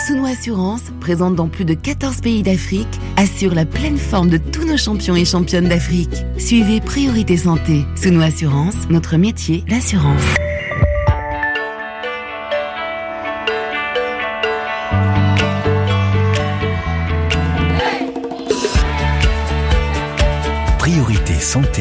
Souno Assurance, présente dans plus de 14 pays d'Afrique, assure la pleine forme de tous nos champions et championnes d'Afrique. Suivez Priorité Santé. Souno Assurance, notre métier, l'assurance. Priorité Santé.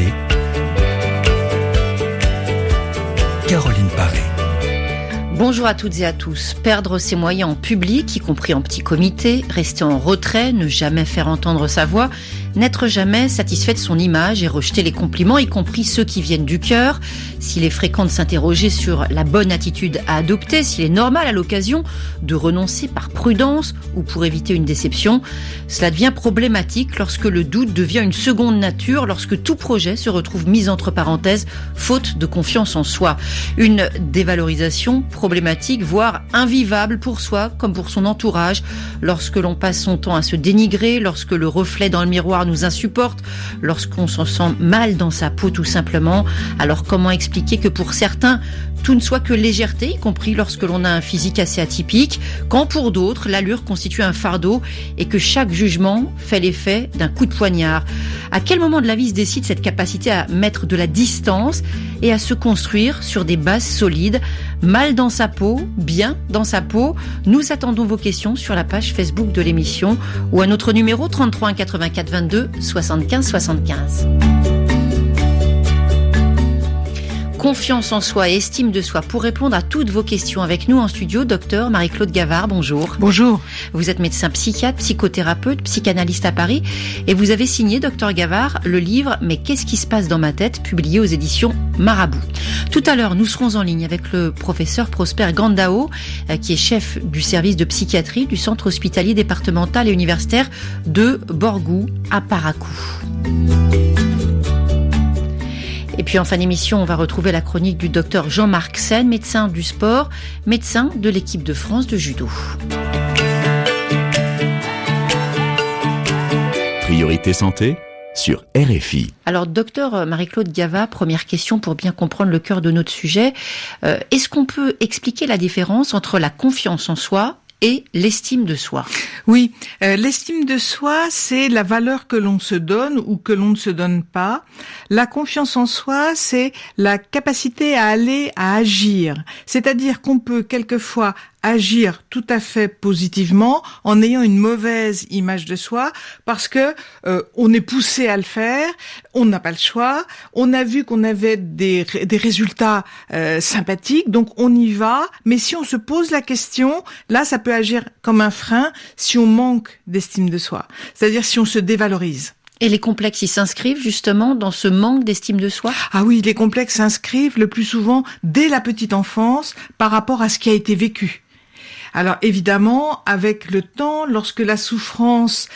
Caroline Paré. Bonjour à toutes et à tous. Perdre ses moyens en public, y compris en petit comité, rester en retrait, ne jamais faire entendre sa voix, n'être jamais satisfait de son image et rejeter les compliments, y compris ceux qui viennent du cœur. S'il est fréquent de s'interroger sur la bonne attitude à adopter, s'il est normal à l'occasion de renoncer par prudence ou pour éviter une déception, cela devient problématique lorsque le doute devient une seconde nature, lorsque tout projet se retrouve mis entre parenthèses, faute de confiance en soi. Une dévalorisation problématique, voire invivable pour soi comme pour son entourage, lorsque l'on passe son temps à se dénigrer, lorsque le reflet dans le miroir nous insupporte, lorsqu'on s'en sent mal dans sa peau tout simplement. Alors comment expliquer que pour certains, tout ne soit que légèreté, y compris lorsque l'on a un physique assez atypique, quand pour d'autres, l'allure constitue un fardeau et que chaque jugement fait l'effet d'un coup de poignard. À quel moment de la vie se décide cette capacité à mettre de la distance et à se construire sur des bases solides? Mal dans sa peau, bien dans sa peau? Nous attendons vos questions sur la page Facebook de l'émission ou à notre numéro 33 1 84 22 75 75. Confiance en soi et estime de soi. Pour répondre à toutes vos questions avec nous en studio, docteur Marie-Claude Gavard, bonjour. Bonjour. Vous êtes médecin psychiatre, psychothérapeute, psychanalyste à Paris et vous avez signé, docteur Gavard, le livre « Mais qu'est-ce qui se passe dans ma tête ?» publié aux éditions Marabout. Tout à l'heure, nous serons en ligne avec le professeur Prosper Gandao, qui est chef du service de psychiatrie du centre hospitalier départemental et universitaire de Borgou à Parakou. Et puis en fin d'émission, on va retrouver la chronique du docteur Jean-Marc Sen, médecin du sport, médecin de l'équipe de France de judo. Priorité Santé sur RFI. Alors, docteur Marie-Claude Gavard, première question pour bien comprendre le cœur de notre sujet. Est-ce qu'on peut expliquer la différence entre la confiance en soi et l'estime de soi? Oui, l'estime de soi, c'est la valeur que l'on se donne ou que l'on ne se donne pas. La confiance en soi, c'est la capacité à agir. C'est-à-dire qu'on peut quelquefois agir tout à fait positivement en ayant une mauvaise image de soi parce que on est poussé à le faire, on n'a pas le choix, on a vu qu'on avait des résultats sympathiques, donc on y va, mais si on se pose la question, là ça peut agir comme un frein si on manque d'estime de soi, c'est-à-dire si on se dévalorise. Et les complexes, ils s'inscrivent justement dans ce manque d'estime de soi? Ah oui, les complexes s'inscrivent le plus souvent dès la petite enfance par rapport à ce qui a été vécu. Alors évidemment, avec le temps, lorsque la souffrance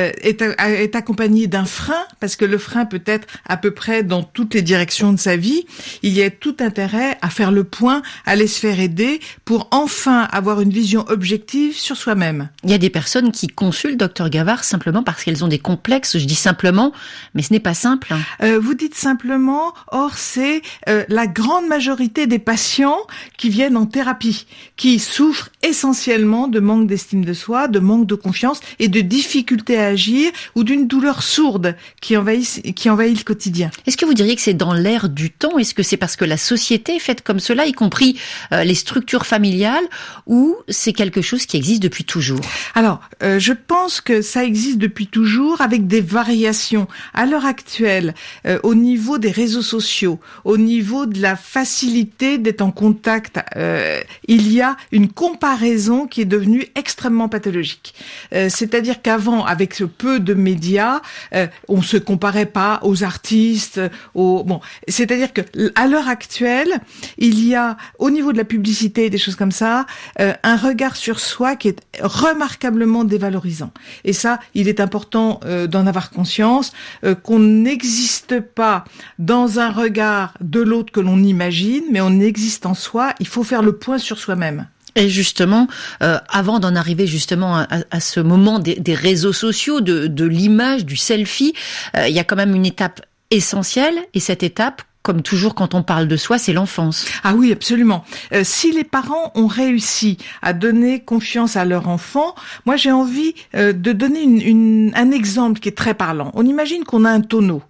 est accompagnée d'un frein, parce que le frein peut être à peu près dans toutes les directions de sa vie, il y a tout intérêt à faire le point, à aller se faire aider pour enfin avoir une vision objective sur soi-même. Il y a des personnes qui consultent docteur Gavard simplement parce qu'elles ont des complexes. Je dis simplement, mais ce n'est pas simple. Vous dites simplement, or c'est la grande majorité des patients qui viennent en thérapie, qui souffrent essentiellement de manque d'estime de soi, de manque de confiance et de difficulté à agir ou d'une douleur sourde qui envahit le quotidien. Est-ce que vous diriez que c'est dans l'air du temps? Est-ce que c'est parce que la société est faite comme cela, y compris les structures familiales, ou c'est quelque chose qui existe depuis toujours? Alors, je pense que ça existe depuis toujours avec des variations. À l'heure actuelle, au niveau des réseaux sociaux, au niveau de la facilité d'être en contact, il y a une comparaison qui est devenue extrêmement pathologique. C'est-à-dire qu'avant, avec ce peu de médias, on se comparait pas aux artistes, c'est-à-dire que à l'heure actuelle, il y a au niveau de la publicité et des choses comme ça, un regard sur soi qui est remarquablement dévalorisant. Et ça, il est important d'en avoir conscience, qu'on n'existe pas dans un regard de l'autre que l'on imagine, mais on existe en soi. Il faut faire le point sur soi-même. Et justement, avant d'en arriver justement à ce moment des réseaux sociaux, de l'image, du selfie, il y a quand même une étape essentielle. Et cette étape, comme toujours quand on parle de soi, c'est l'enfance. Ah oui, absolument. Si les parents ont réussi à donner confiance à leur enfant, moi j'ai envie de donner un exemple qui est très parlant. On imagine qu'on a un tonneau.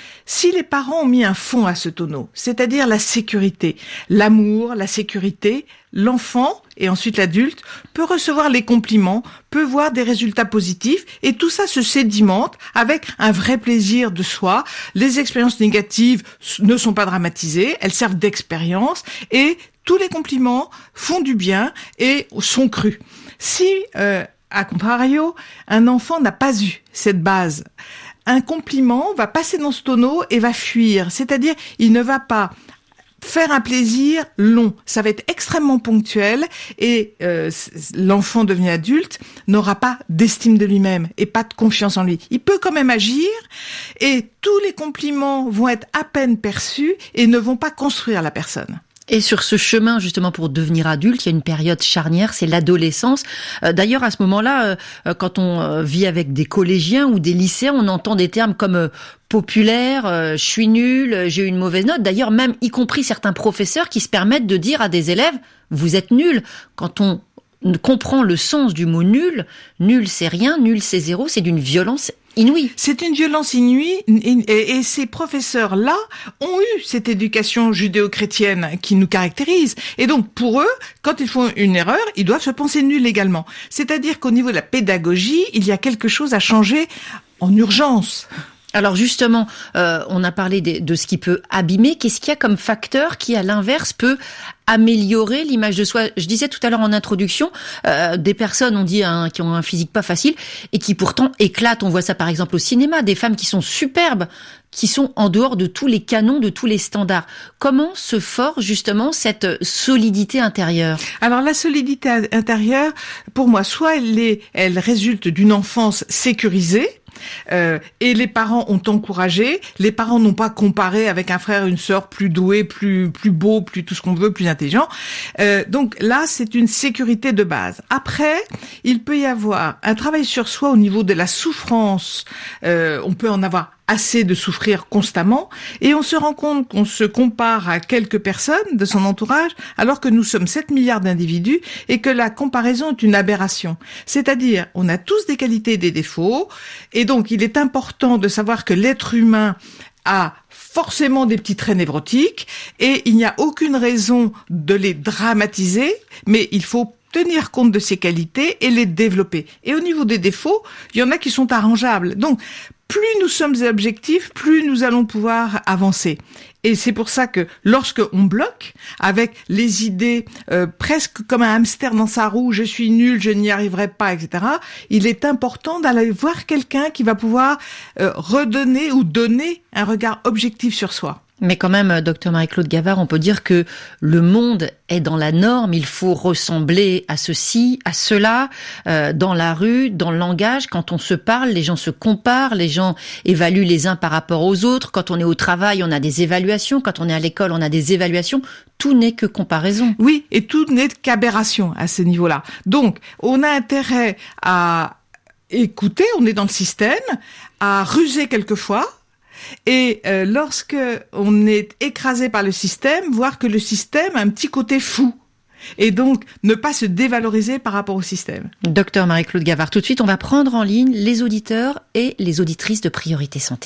Si les parents ont mis un fond à ce tonneau, c'est-à-dire la sécurité, l'amour, la sécurité, l'enfant et ensuite l'adulte peut recevoir les compliments, peut voir des résultats positifs et tout ça se sédimente avec un vrai plaisir de soi. Les expériences négatives ne sont pas dramatisées, elles servent d'expérience et tous les compliments font du bien et sont crus. Si, à contrario, un enfant n'a pas eu cette base, un compliment va passer dans ce tonneau et va fuir. C'est-à-dire, il ne va pas faire un plaisir long. Ça va être extrêmement ponctuel et l'enfant devenu adulte n'aura pas d'estime de lui-même et pas de confiance en lui. Il peut quand même agir et tous les compliments vont être à peine perçus et ne vont pas construire la personne. Et sur ce chemin, justement, pour devenir adulte, il y a une période charnière, c'est l'adolescence. D'ailleurs, à ce moment-là, quand on vit avec des collégiens ou des lycéens, on entend des termes comme populaire, je suis nul, j'ai eu une mauvaise note. D'ailleurs, même y compris certains professeurs qui se permettent de dire à des élèves, vous êtes nuls. Quand on comprend le sens du mot nul, nul c'est rien, nul c'est zéro, c'est d'une violence inouïe. C'est une violence inouïe et ces professeurs-là ont eu cette éducation judéo-chrétienne qui nous caractérise. Et donc, pour eux, quand ils font une erreur, ils doivent se penser nuls également. C'est-à-dire qu'au niveau de la pédagogie, il y a quelque chose à changer en urgence. Alors justement, on a parlé de ce qui peut abîmer. Qu'est-ce qu'il y a comme facteur qui, à l'inverse, peut améliorer l'image de soi? Je disais tout à l'heure en introduction, des personnes, on dit, qui ont un physique pas facile et qui pourtant éclatent. On voit ça par exemple au cinéma, des femmes qui sont superbes, qui sont en dehors de tous les canons, de tous les standards. Comment se forge justement cette solidité intérieure? Alors la solidité intérieure, pour moi, soit elle résulte d'une enfance sécurisée, et les parents ont encouragé, les parents n'ont pas comparé avec un frère, une sœur plus doué, plus beau, plus tout ce qu'on veut, plus intelligent. Donc là, c'est une sécurité de base. Après, il peut y avoir un travail sur soi au niveau de la souffrance. On peut en avoir assez de souffrir constamment et on se rend compte qu'on se compare à quelques personnes de son entourage alors que nous sommes 7 milliards d'individus et que la comparaison est une aberration. C'est-à-dire, on a tous des qualités et des défauts et donc il est important de savoir que l'être humain a forcément des petits traits névrotiques et il n'y a aucune raison de les dramatiser, mais il faut tenir compte de ces qualités et les développer. Et au niveau des défauts, il y en a qui sont arrangeables. Donc, plus nous sommes objectifs, plus nous allons pouvoir avancer. Et c'est pour ça que lorsque on bloque avec les idées presque comme un hamster dans sa roue, je suis nul, je n'y arriverai pas, etc., il est important d'aller voir quelqu'un qui va pouvoir redonner ou donner un regard objectif sur soi. Mais quand même, docteur Marie-Claude Gavard, on peut dire que le monde est dans la norme, il faut ressembler à ceci, à cela, dans la rue, dans le langage. Quand on se parle, les gens se comparent, les gens évaluent les uns par rapport aux autres. Quand on est au travail, on a des évaluations. Quand on est à l'école, on a des évaluations. Tout n'est que comparaison. Oui, et tout n'est qu'aberration à ce niveau-là. Donc, on a intérêt à écouter, on est dans le système, à ruser quelquefois, et lorsque on est écrasé par le système, voir que le système a un petit côté fou. Et donc, ne pas se dévaloriser par rapport au système. Docteur Marie-Claude Gavard, tout de suite, on va prendre en ligne les auditeurs et les auditrices de Priorité Santé.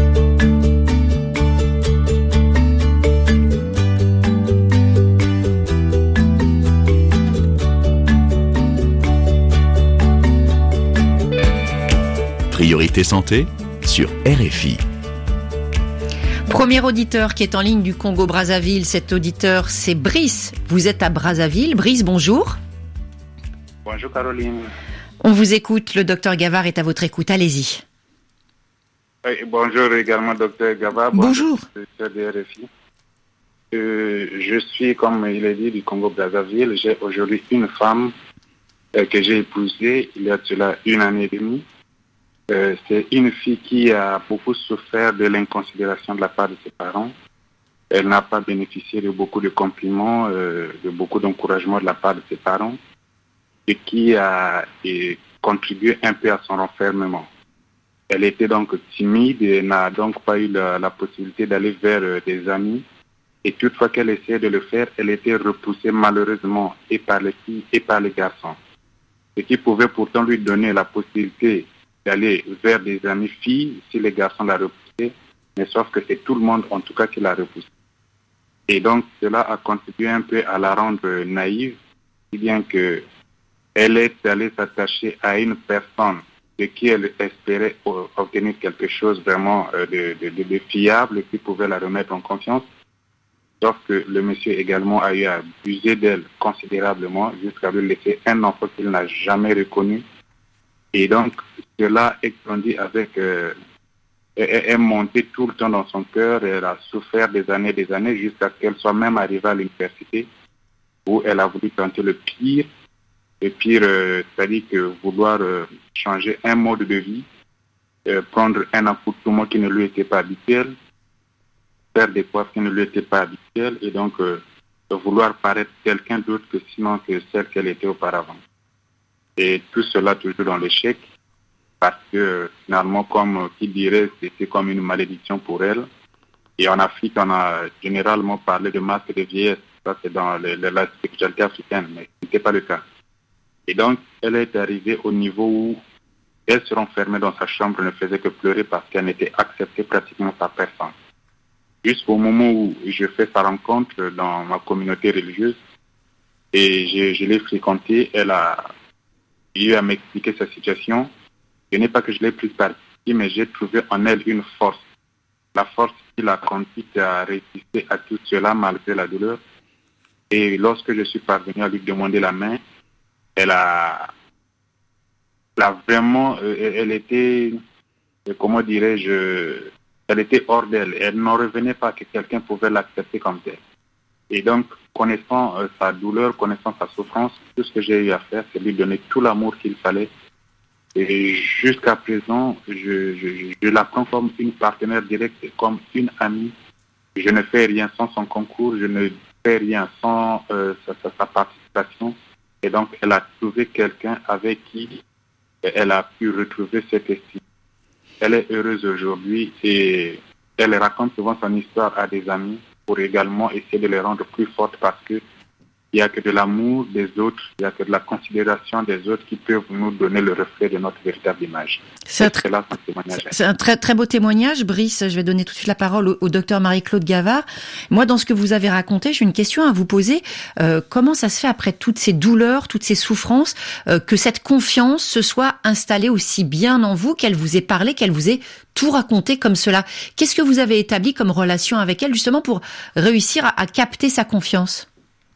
Priorité Santé sur RFI. Premier auditeur qui est en ligne du Congo-Brazzaville, cet auditeur c'est Brice. Vous êtes à Brazzaville. Brice, bonjour. Bonjour Caroline. On vous écoute, le docteur Gavard est à votre écoute, allez-y. Oui, bonjour également docteur Gavard. Bonjour. De RFI. Je suis, comme il est dit, du Congo-Brazzaville. J'ai aujourd'hui une femme que j'ai épousée il y a de cela 1 année et demie. C'est une fille qui a beaucoup souffert de l'inconsidération de la part de ses parents. Elle n'a pas bénéficié de beaucoup de compliments, de beaucoup d'encouragement de la part de ses parents et qui a contribué un peu à son renfermement. Elle était donc timide et n'a donc pas eu la possibilité d'aller vers des amis. Et toutefois qu'elle essayait de le faire, elle était repoussée malheureusement et par les filles et par les garçons. Ce qui pouvait pourtant lui donner la possibilité d'aller vers des amis filles si les garçons la repoussaient, mais sauf que c'est tout le monde en tout cas qui l'a repoussée. Et donc cela a contribué un peu à la rendre naïve, si bien que elle est allée s'attacher à une personne de qui elle espérait obtenir quelque chose vraiment de fiable qui pouvait la remettre en confiance. Sauf que le monsieur également a eu à abuser d'elle considérablement jusqu'à lui laisser un enfant qu'il n'a jamais reconnu. Et donc, cela est grandi avec... est monté tout le temps dans son cœur. Elle a souffert des années jusqu'à ce qu'elle soit même arrivée à l'université où elle a voulu tenter le pire. Le pire, c'est-à-dire que vouloir changer un mode de vie, prendre un accoutrement qui ne lui était pas habituel, faire des coiffes qui ne lui étaient pas habituelles et donc vouloir paraître quelqu'un d'autre que sinon que celle qu'elle était auparavant. Et tout cela toujours dans l'échec parce que finalement, comme qui dirait, c'était comme une malédiction pour elle. Et en Afrique, on a généralement parlé de masque de vieillesse. Ça, c'est dans la spiritualité africaine, mais ce n'était pas le cas. Et donc, elle est arrivée au niveau où elle se renfermait dans sa chambre, ne faisait que pleurer parce qu'elle n'était acceptée pratiquement par personne. Jusqu'au moment où je fais sa rencontre dans ma communauté religieuse et je l'ai fréquentée, elle a eu à m'expliquer sa situation. Ce n'est pas que je l'ai prise par ici, mais j'ai trouvé en elle une force. La force qui l'a conduite à résister à tout cela malgré la douleur. Et lorsque je suis parvenu à lui demander la main, elle vraiment, elle était, comment dirais-je, elle était hors d'elle. Elle n'en revenait pas que quelqu'un pouvait l'accepter comme tel. Et donc, connaissant sa douleur, connaissant sa souffrance, tout ce que j'ai eu à faire, c'est lui donner tout l'amour qu'il fallait. Et jusqu'à présent, je la prends comme une partenaire directe, comme une amie. Je ne fais rien sans son concours, je ne fais rien sans sa participation. Et donc, elle a trouvé quelqu'un avec qui elle a pu retrouver cette estime. Elle est heureuse aujourd'hui et elle raconte souvent son histoire à des amis pour également essayer de les rendre plus fortes parce que il n'y a que de l'amour des autres, il n'y a que de la considération des autres qui peuvent nous donner le reflet de notre véritable image. C'est un très très beau témoignage, Brice. Je vais donner tout de suite la parole au docteur Marie-Claude Gavard. Moi, dans ce que vous avez raconté, j'ai une question à vous poser. Comment ça se fait après toutes ces douleurs, toutes ces souffrances, que cette confiance se soit installée aussi bien en vous, qu'elle vous ait parlé, qu'elle vous ait tout raconté comme cela? Qu'est-ce que vous avez établi comme relation avec elle justement pour réussir à capter sa confiance?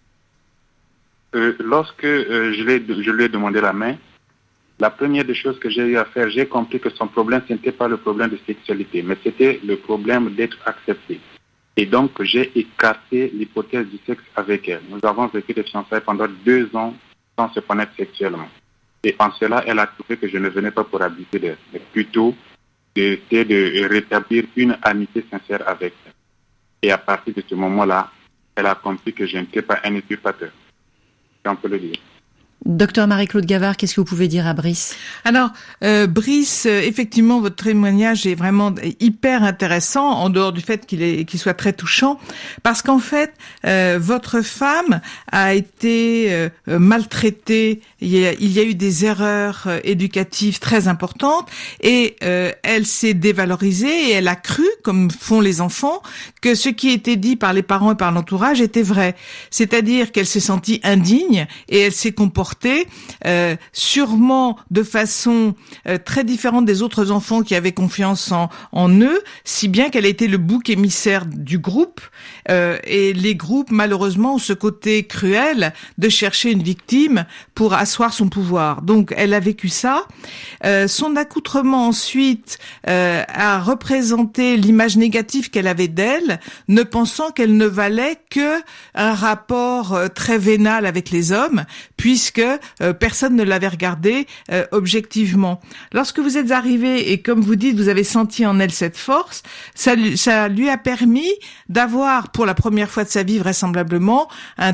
Lorsque je lui ai demandé la main, la première des choses que j'ai eu à faire, j'ai compris que son problème, ce n'était pas le problème de sexualité, mais c'était le problème d'être accepté. Et donc, j'ai écarté l'hypothèse du sexe avec elle. Nous avons vécu des fiançailles pendant 2 ans sans se connaître sexuellement. Et en cela, elle a trouvé que je ne venais pas pour abuser d'elle, mais plutôt d'essayer de rétablir une amitié sincère avec elle. Et à partir de ce moment-là, elle a compris que je n'étais pas un usurpateur. On peut le dire. Docteur Marie-Claude Gavard, qu'est-ce que vous pouvez dire à Brice? Alors, Brice, effectivement, votre témoignage est vraiment hyper intéressant, en dehors du fait qu'il soit très touchant, parce qu'en fait, votre femme a été maltraitée. Il y a eu des erreurs éducatives très importantes, et elle s'est dévalorisée et elle a cru, comme font les enfants, que ce qui était dit par les parents et par l'entourage était vrai. C'est-à-dire qu'elle s'est sentie indigne et elle s'est comportée sûrement de façon très différente des autres enfants qui avaient confiance en eux, si bien qu'elle a été le bouc émissaire du groupe. Et les groupes, malheureusement, ont ce côté cruel de chercher une victime pour asseoir son pouvoir. Donc, elle a vécu ça. Son accoutrement, ensuite, a représenté l'image négative qu'elle avait d'elle, ne pensant qu'elle ne valait que un rapport très vénal avec les hommes, puisque que personne ne l'avait regardée objectivement. Lorsque vous êtes arrivé et comme vous dites, vous avez senti en elle cette force, ça lui a permis d'avoir pour la première fois de sa vie vraisemblablement un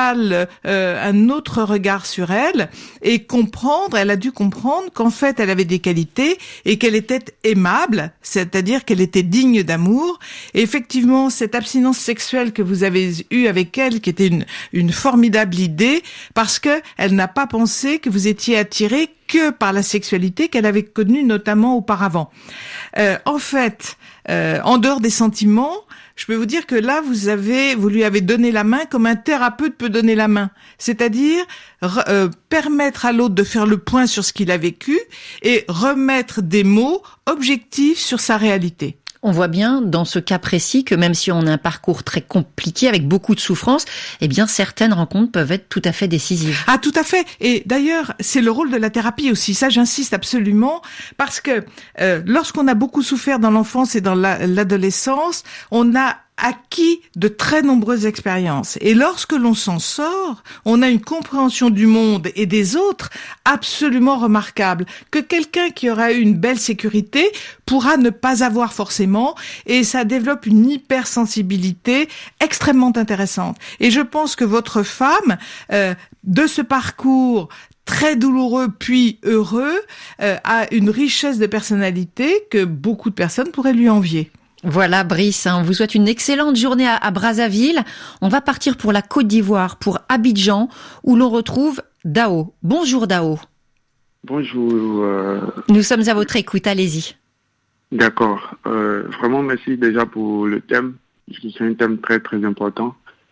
autre regard sur elle et elle a dû comprendre qu'en fait elle avait des qualités et qu'elle était aimable, c'est-à-dire qu'elle était digne d'amour. Et effectivement, cette abstinence sexuelle que vous avez eue avec elle, qui était une formidable idée, parce que elle n'a pas pensé que vous étiez attiré que par la sexualité qu'elle avait connue notamment auparavant. En fait, en dehors des sentiments, je peux vous dire que là, vous lui avez donné la main comme un thérapeute peut donner la main. C'est-à-dire permettre à l'autre de faire le point sur ce qu'il a vécu et remettre des mots objectifs sur sa réalité. On voit bien dans ce cas précis que même si on a un parcours très compliqué avec beaucoup de souffrance, eh bien certaines rencontres peuvent être tout à fait décisives. Ah, tout à fait. Et d'ailleurs, c'est le rôle de la thérapie aussi. Ça, j'insiste absolument parce que lorsqu'on a beaucoup souffert dans l'enfance et dans l'adolescence, on a acquis de très nombreuses expériences. Et lorsque l'on s'en sort, on a une compréhension du monde et des autres absolument remarquable, que quelqu'un qui aura eu une belle sécurité pourra ne pas avoir forcément, et ça développe une hypersensibilité extrêmement intéressante. Et je pense que votre femme, de ce parcours très douloureux puis heureux, a une richesse de personnalité que beaucoup de personnes pourraient lui envier. Voilà Brice, on vous souhaite une excellente journée à Brazzaville. On va partir pour la Côte d'Ivoire, pour Abidjan, où l'on retrouve Dao. Bonjour Dao. Bonjour. Nous sommes à votre écoute, allez-y. D'accord. Vraiment merci déjà pour le thème, parce que c'est un thème très très important.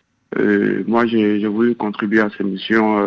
Moi j'ai voulu contribuer à cette émission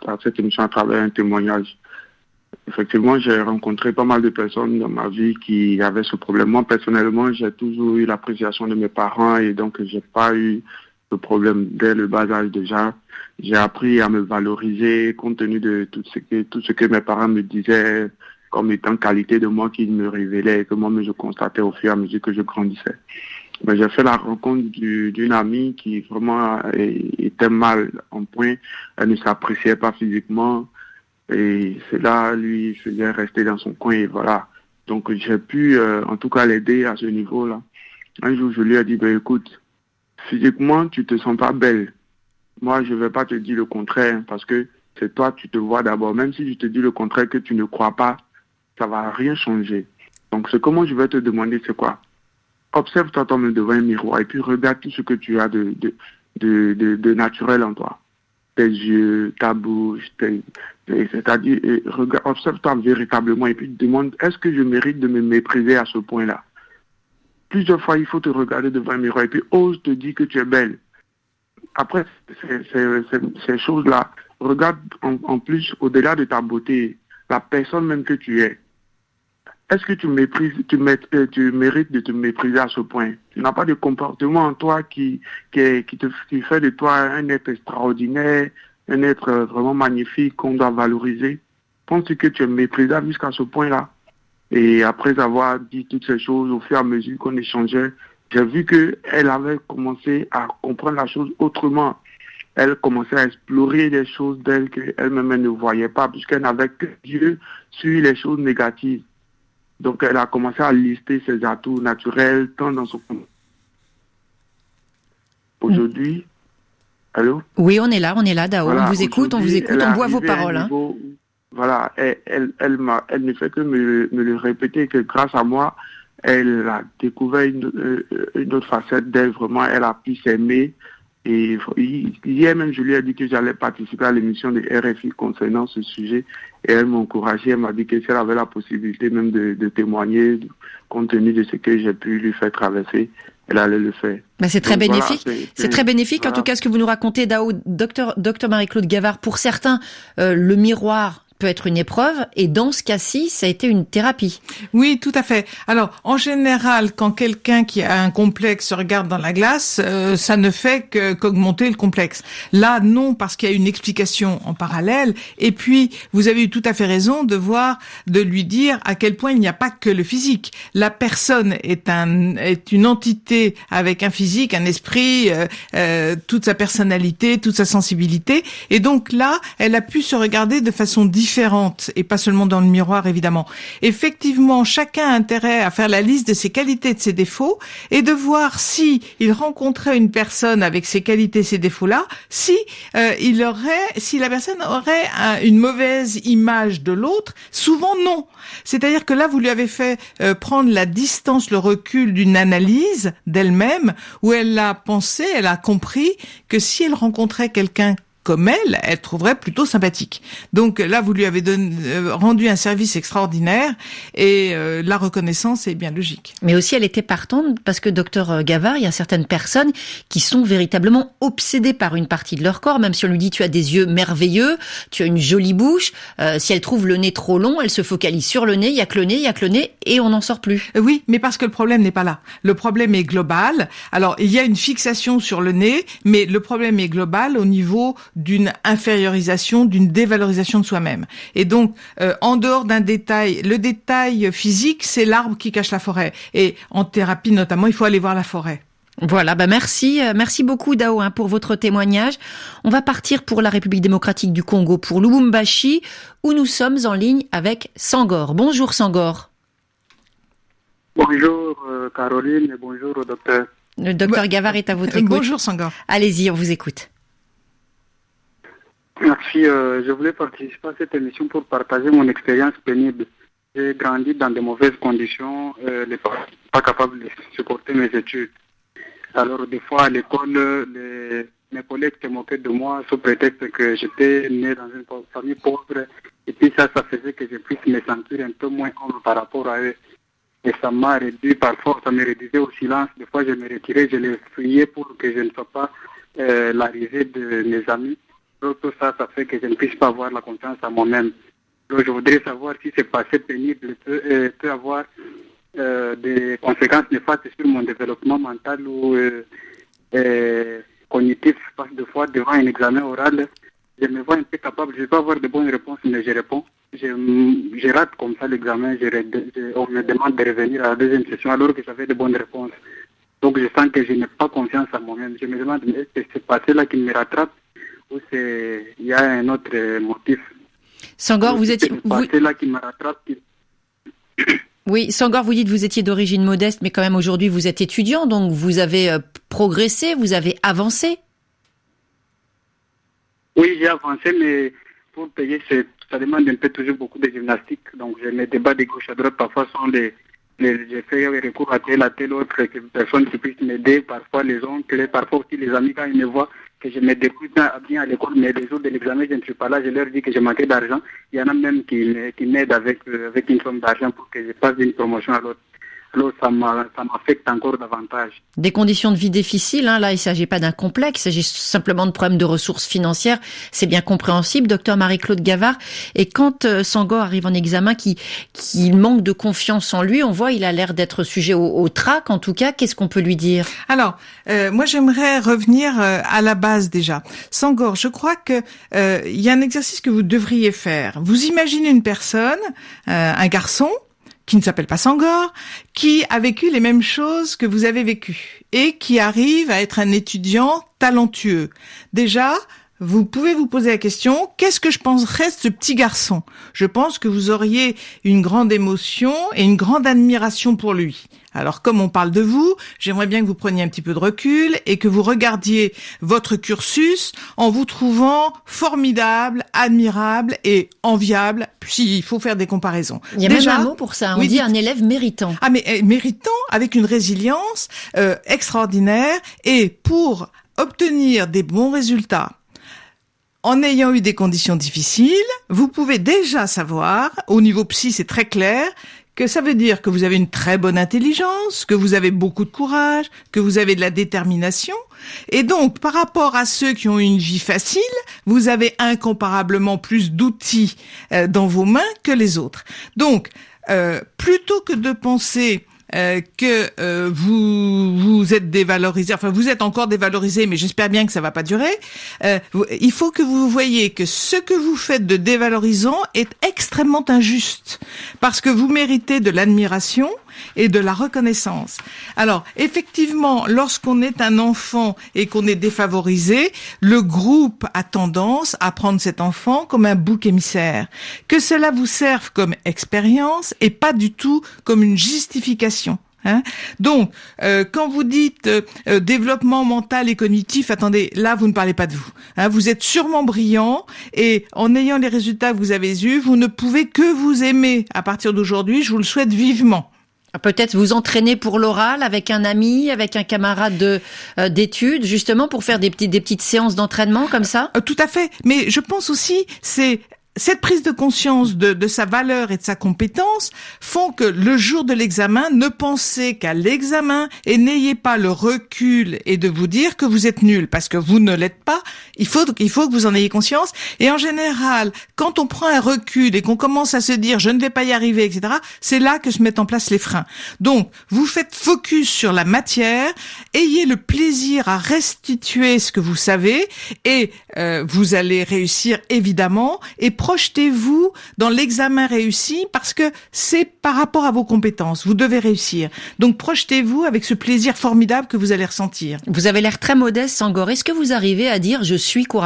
à travers un témoignage. Effectivement, j'ai rencontré pas mal de personnes dans ma vie qui avaient ce problème. Moi, personnellement, j'ai toujours eu l'appréciation de mes parents et donc j'ai pas eu de problème dès le bas âge déjà. J'ai appris à me valoriser compte tenu de tout ce que mes parents me disaient comme étant qualité de moi qu'ils me révélaient et que moi je constatais au fur et à mesure que je grandissais. Mais j'ai fait la rencontre d'une amie qui vraiment était mal en point. Elle ne s'appréciait pas physiquement. Et cela lui faisait rester dans son coin et voilà. Donc j'ai pu en tout cas l'aider à ce niveau-là. Un jour je lui ai dit, écoute, physiquement tu te sens pas belle. Moi je vais pas te dire le contraire parce que c'est toi tu te vois d'abord. Même si je te dis le contraire que tu ne crois pas, ça va rien changer. Donc ce que moi je vais te demander c'est quoi? Observe-toi toi-même devant un miroir et puis regarde tout ce que tu as de naturel en toi. Tes yeux, ta bouche, c'est-à-dire, observe-toi véritablement et puis te demande, est-ce que je mérite de me mépriser à ce point-là? Plusieurs fois, il faut te regarder devant un miroir et puis ose te dire que tu es belle. Après, ces choses-là, regarde en plus, au-delà de ta beauté, la personne même que tu es. Est-ce que tu mérites de te mépriser à ce point? Tu n'as pas de comportement en toi qui fait de toi un être extraordinaire, un être vraiment magnifique qu'on doit valoriser. Penses-tu que tu es méprisable jusqu'à ce point-là? Et après avoir dit toutes ces choses, au fur et à mesure qu'on échangeait, j'ai vu qu'elle avait commencé à comprendre la chose autrement. Elle commençait à explorer des choses d'elle qu'elle-même ne voyait pas, puisqu'elle n'avait que Dieu sur les choses négatives. Donc, elle a commencé à lister ses atouts naturels, tant dans son... Aujourd'hui, allô? Oui, on est là, Dao. Voilà, on vous écoute, on boit vos paroles. Niveau, voilà, elle ne fait que me le répéter que grâce à moi, elle a découvert une autre facette d'elle. Vraiment, elle a pu s'aimer. Et hier même, je lui ai dit que j'allais participer à l'émission de RFI concernant ce sujet. Et elle m'a encouragé, elle m'a dit que si elle avait la possibilité même de témoigner, compte tenu de ce que j'ai pu lui faire traverser, elle allait le faire. Ben c'est très bénéfique. Voilà, c'est très bénéfique. Voilà. En tout cas, ce que vous nous racontez, Dao, docteur Marie-Claude Gavard, pour certains, le miroir peut être une épreuve, et dans ce cas-ci, ça a été une thérapie. Oui, tout à fait. Alors, en général, quand quelqu'un qui a un complexe se regarde dans la glace, ça ne fait qu'augmenter le complexe. Là, non, parce qu'il y a une explication en parallèle. Et puis, vous avez eu tout à fait raison de lui dire à quel point il n'y a pas que le physique. La personne est une entité avec un physique, un esprit, toute sa personnalité, toute sa sensibilité. Et donc là, elle a pu se regarder de façon différente, et pas seulement dans le miroir, évidemment. Effectivement, chacun a intérêt à faire la liste de ses qualités et de ses défauts, et de voir si il rencontrait une personne avec ces qualités et ces défauts-là, si la personne aurait une mauvaise image de l'autre. Souvent, non. C'est-à-dire que là, vous lui avez fait prendre la distance, le recul d'une analyse d'elle-même, où elle a pensé, elle a compris que si elle rencontrait quelqu'un comme elle trouverait plutôt sympathique. Donc là, vous lui avez rendu un service extraordinaire, et la reconnaissance est bien logique. Mais aussi, elle était partante parce que, docteur Gavard, il y a certaines personnes qui sont véritablement obsédées par une partie de leur corps, même si on lui dit tu as des yeux merveilleux, tu as une jolie bouche, si elle trouve le nez trop long, elle se focalise sur le nez, il y a que le nez, et on n'en sort plus. Oui, mais parce que le problème n'est pas là. Le problème est global. Alors, il y a une fixation sur le nez, mais le problème est global au niveau d'une infériorisation, d'une dévalorisation de soi-même. Et donc, en dehors d'un détail, le détail physique, c'est l'arbre qui cache la forêt. Et en thérapie notamment, il faut aller voir la forêt. Voilà, merci beaucoup Dao pour votre témoignage. On va partir pour la République démocratique du Congo, pour Lubumbashi, où nous sommes en ligne avec Sangor. Bonjour Sangor. Bonjour Caroline et bonjour au docteur. Le docteur Gavard est à votre écoute. Bonjour Sangor. Allez-y, on vous écoute. Merci. Je voulais participer à cette émission pour partager mon expérience pénible. J'ai grandi dans de mauvaises conditions, pas capable de supporter mes études. Alors des fois à l'école, mes collègues se moquaient de moi sous prétexte que j'étais né dans une famille pauvre. Et puis ça faisait que je puisse me sentir un peu moins humble par rapport à eux. Et ça m'a réduit, parfois ça me réduisait au silence. Des fois je me retirais, je les fuyais pour que je ne sois pas l'arrivée de mes amis. Donc, tout ça fait que je ne puisse pas avoir la confiance en moi-même. Donc, je voudrais savoir si ce passé pénible peut avoir des conséquences néfastes sur mon développement mental ou cognitif. Parce que des fois, devant un examen oral, je me vois un peu capable. Je peux avoir de bonnes réponses, mais je réponds. Je rate comme ça l'examen. On me demande de revenir à la deuxième session alors que j'avais de bonnes réponses. Donc, je sens que je n'ai pas confiance en moi-même. Je me demande, est-ce que c'est passé-là qui me rattrape ou il y a un autre motif? Sangor, vous étiez... C'est là qui me rattrape. Oui, Sangor, vous dites que vous étiez d'origine modeste, mais quand même aujourd'hui vous êtes étudiant, donc vous avez progressé, vous avez avancé. Oui, j'ai avancé, mais pour payer, ça demande un peu toujours beaucoup de gymnastique. Donc je me débat de gauche à droite, parfois j'ai fait recours à tel autre personne qui puisse m'aider, parfois les oncles, parfois aussi les amis, quand ils me voient que je me débrouille bien à l'école, mais les jours de l'examen, je ne suis pas là, je leur dis que je manquais d'argent. Il y en a même qui m'aident avec une somme d'argent pour que je passe d'une promotion à l'autre. Alors ça m'affecte encore davantage. Des conditions de vie difficiles, là il ne s'agit pas d'un complexe, il s'agit simplement de problèmes de ressources financières, c'est bien compréhensible, docteur Marie-Claude Gavard. Et quand Sangor arrive en examen, qu'il manque de confiance en lui, on voit il a l'air d'être sujet au trac, en tout cas, qu'est-ce qu'on peut lui dire? Alors, moi j'aimerais revenir à la base déjà. Sangor, je crois que il y a un exercice que vous devriez faire. Vous imaginez une personne, un garçon, qui ne s'appelle pas Sangor, qui a vécu les mêmes choses que vous avez vécues et qui arrive à être un étudiant talentueux. Déjà, vous pouvez vous poser la question, qu'est-ce que je penserais de ce petit garçon? Je pense que vous auriez une grande émotion et une grande admiration pour lui. Alors, comme on parle de vous, j'aimerais bien que vous preniez un petit peu de recul et que vous regardiez votre cursus en vous trouvant formidable, admirable et enviable, s'il faut faire des comparaisons. Il y a déjà, même un mot pour ça, on dit un élève méritant. Ah, mais méritant, avec une résilience extraordinaire, et pour obtenir des bons résultats, en ayant eu des conditions difficiles, vous pouvez déjà savoir, au niveau psy c'est très clair, que ça veut dire que vous avez une très bonne intelligence, que vous avez beaucoup de courage, que vous avez de la détermination. Et donc, par rapport à ceux qui ont une vie facile, vous avez incomparablement plus d'outils dans vos mains que les autres. Donc, plutôt que de penser que vous êtes dévalorisé, enfin vous êtes encore dévalorisé, mais j'espère bien que ça va pas durer. Il faut que vous voyez que ce que vous faites de dévalorisant est extrêmement injuste, parce que vous méritez de l'admiration et de la reconnaissance. Alors, effectivement, lorsqu'on est un enfant et qu'on est défavorisé, le groupe a tendance à prendre cet enfant comme un bouc émissaire. Que cela vous serve comme expérience et pas du tout comme une justification. Donc, quand vous dites développement mental et cognitif, attendez, là, vous ne parlez pas de vous. Vous êtes sûrement brillant et en ayant les résultats que vous avez eus, vous ne pouvez que vous aimer. À partir d'aujourd'hui, je vous le souhaite vivement. Peut-être vous entraîner pour l'oral avec un ami, avec un camarade d'études, justement pour faire des petites séances d'entraînement comme ça. Tout à fait. Mais je pense aussi, c'est cette prise de conscience de sa valeur et de sa compétence font que le jour de l'examen, ne pensez qu'à l'examen et n'ayez pas le recul et de vous dire que vous êtes nul, parce que vous ne l'êtes pas. Il faut que vous en ayez conscience. Et en général, quand on prend un recul et qu'on commence à se dire je ne vais pas y arriver, etc., c'est là que se mettent en place les freins. Donc, vous faites focus sur la matière, ayez le plaisir à restituer ce que vous savez et vous allez réussir évidemment, et projetez-vous dans l'examen réussi parce que c'est par rapport à vos compétences. Vous devez réussir. Donc projetez-vous avec ce plaisir formidable que vous allez ressentir. Vous avez l'air très modeste, Sangor. Est-ce que vous arrivez à dire « je suis courageux » ?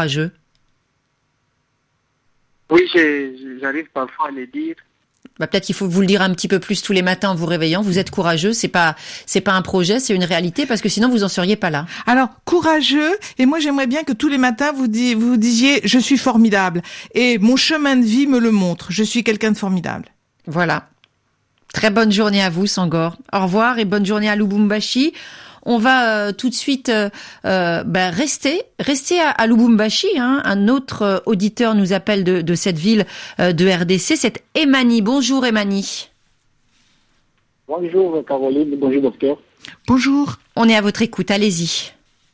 Oui, j'arrive parfois à le dire. Peut-être qu'il faut vous le dire un petit peu plus tous les matins en vous réveillant. Vous êtes courageux, c'est pas un projet, c'est une réalité, parce que sinon vous en seriez pas là. Alors, courageux, et moi j'aimerais bien que tous les matins vous disiez je suis formidable, et mon chemin de vie me le montre, je suis quelqu'un de formidable. Voilà. Très bonne journée à vous, Sangor. Au revoir et bonne journée à Lubumbashi. On va tout de suite rester à Lubumbashi. Un autre auditeur nous appelle de cette ville de RDC. C'est Emani. Bonjour Emani. Bonjour Caroline, bonjour docteur. Bonjour. On est à votre écoute, allez-y.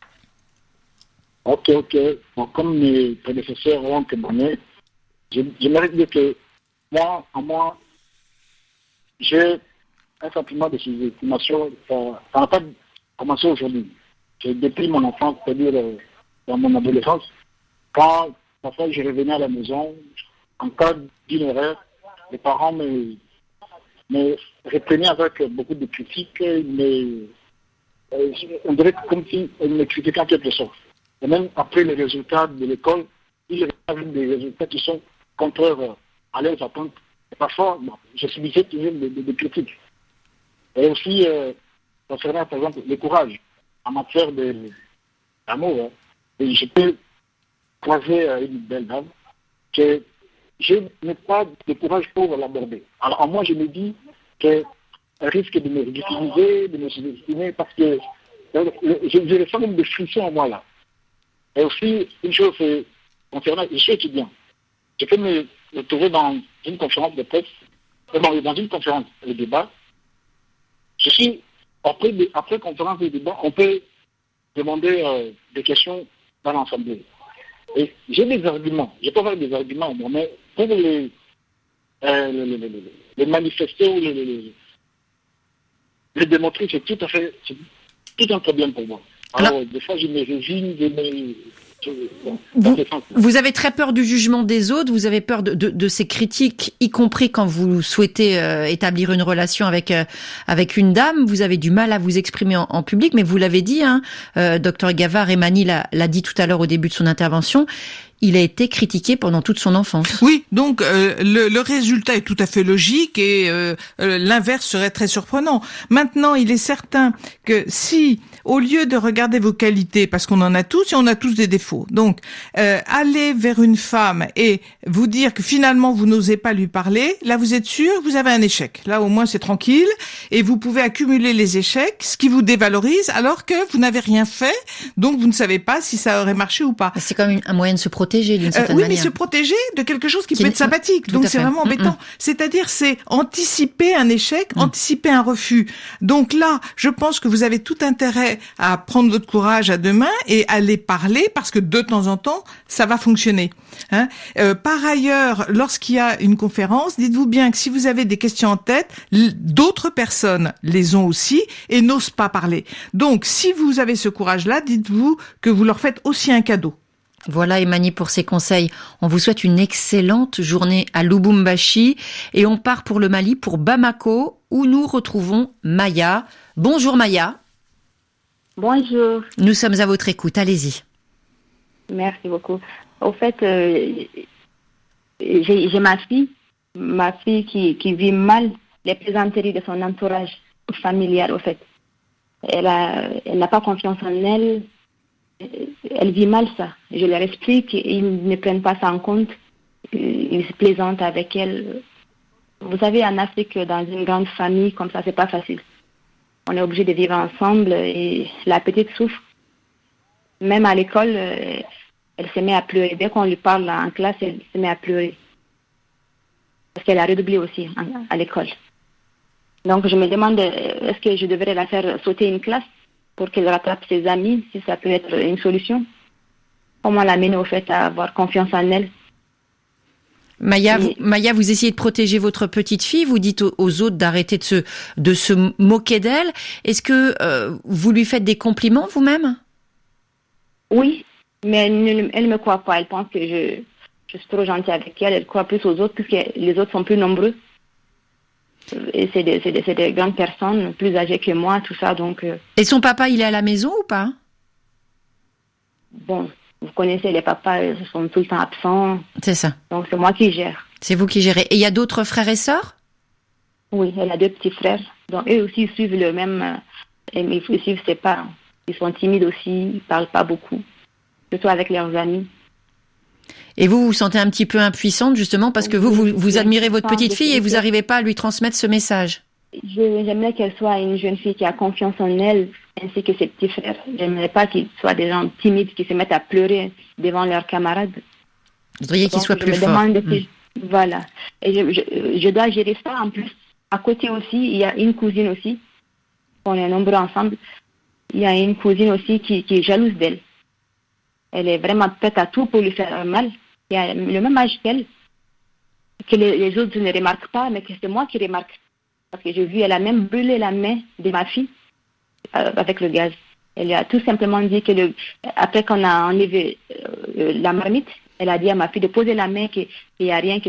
Ok. Bon, comme mes prédécesseurs ont témoigné, j'aimerais dire que moi, j'ai un sentiment de sous-estimation. Ça n'a pas commencé aujourd'hui. Depuis mon enfance, c'est-à-dire dans mon adolescence, quand parfois je revenais à la maison, en cas d'une erreur, les parents me reprenaient avec beaucoup de critiques, on dirait comme s'ils me critiquaient en quelque sorte. Et même après les résultats de l'école, ils avaient des résultats qui sont contraires à leurs attentes. Et parfois, je subissais toujours des critiques. Et aussi, concernant par exemple le courage en matière d'amour, et je peux croiser une belle dame que je n'ai pas de courage pour l'aborder. Alors moi je me dis qu'elle risque de me ridiculiser, de me sous-estimer, parce que je ressens même des frictions en moi là. Et aussi une chose concernant, je suis étudiant, je peux me trouver dans une conférence de presse, dans une conférence de débat. Je suis après conférence de débat, on peut demander des questions dans l'Assemblée. Et j'ai des arguments. Je peux avoir des arguments, mais pour les manifester ou les démontrer, c'est tout un problème pour moi. Alors, des fois, je me résigne, Vous avez très peur du jugement des autres, vous avez peur de ces critiques, y compris quand vous souhaitez établir une relation avec une dame. Vous avez du mal à vous exprimer en public, mais vous l'avez dit, Dr Gavard, Emani l'a dit tout à l'heure au début de son intervention, il a été critiqué pendant toute son enfance. Oui, donc le résultat est tout à fait logique et l'inverse serait très surprenant. Maintenant, il est certain que si, au lieu de regarder vos qualités, parce qu'on en a tous et on a tous des défauts, donc aller vers une femme et vous dire que finalement vous n'osez pas lui parler, là vous êtes sûr, vous avez un échec. Là au moins c'est tranquille et vous pouvez accumuler les échecs, ce qui vous dévalorise alors que vous n'avez rien fait, donc vous ne savez pas si ça aurait marché ou pas. C'est quand même un moyen de se protéger. protéger d'une certaine manière. Oui, mais se protéger de quelque chose qui peut être sympathique. Donc c'est vraiment embêtant. C'est-à-dire, c'est anticiper un échec, anticiper un refus. Donc là, je pense que vous avez tout intérêt à prendre votre courage à deux mains et aller parler, parce que de temps en temps, ça va fonctionner. Par ailleurs, lorsqu'il y a une conférence, dites-vous bien que si vous avez des questions en tête, d'autres personnes les ont aussi et n'osent pas parler. Donc, si vous avez ce courage-là, dites-vous que vous leur faites aussi un cadeau. Voilà, Emani, pour ces conseils. On vous souhaite une excellente journée à Lubumbashi et on part pour le Mali, pour Bamako, où nous retrouvons Maya. Bonjour Maya. Bonjour. Nous sommes à votre écoute, allez-y. Merci beaucoup. Au fait, j'ai ma fille qui vit mal les plaisanteries de son entourage familial, au fait. Elle n'a pas confiance en elle. Elle vit mal ça. Je leur explique, ils ne prennent pas ça en compte. Ils se plaisantent avec elle. Vous savez, en Afrique, dans une grande famille comme ça, c'est pas facile. On est obligé de vivre ensemble et la petite souffre. Même à l'école, elle se met à pleurer. Dès qu'on lui parle en classe, elle se met à pleurer. Parce qu'elle a redoublé aussi à l'école. Donc je me demande, est-ce que je devrais la faire sauter une classe pour qu'elle rattrape ses amis, si ça peut être une solution? Comment l'amener au fait à avoir confiance en elle? Maya, vous essayez de protéger votre petite fille, vous dites aux autres d'arrêter de se moquer d'elle. Est-ce que vous lui faites des compliments vous-même? Oui, mais elle ne me croit pas. Elle pense que je suis trop gentille avec elle. Elle croit plus aux autres puisque les autres sont plus nombreux. Et c'est des grandes personnes, plus âgées que moi, tout ça. Donc. Et son papa, il est à la maison ou pas? Bon, vous connaissez, les papas, ils sont tout le temps absents. C'est ça. Donc c'est moi qui gère. C'est vous qui gérez. Et il y a d'autres frères et sœurs? Oui, elle a 2 petits frères. Donc eux aussi, ils suivent le même. Ils suivent ses parents. Ils sont timides aussi, ils parlent pas beaucoup. Surtout avec leurs amis. Et vous sentez un petit peu impuissante, justement, parce que vous admirez votre petite fille et vous n'arrivez pas à lui transmettre ce message. J'aimerais qu'elle soit une jeune fille qui a confiance en elle, ainsi que ses petits frères. J'aimerais pas qu'ils soient des gens timides qui se mettent à pleurer devant leurs camarades. Vous voudriez qu'ils soient plus forts. Voilà. Et je dois gérer ça en plus. À côté aussi, il y a une cousine aussi. On est nombreux ensemble. Il y a une cousine aussi qui est jalouse d'elle. Elle est vraiment prête à tout pour lui faire mal. Il a le même âge qu'elle, que les autres ne remarquent pas, mais que c'est moi qui remarque. Parce que j'ai vu, elle a même brûlé la main de ma fille avec le gaz. Elle a tout simplement dit que après qu'on a enlevé la marmite, elle a dit à ma fille de poser la main, qu'il n'y a rien, que